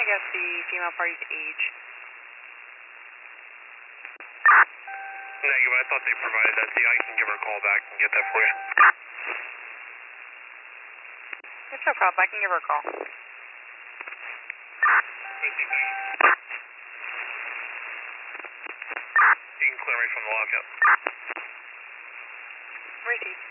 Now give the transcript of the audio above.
get the female party's age? Negative, I thought they provided that. See, I can give her a call back and get that for you. It's no problem, I can give her a call. You can clear me from the lockout. Receive.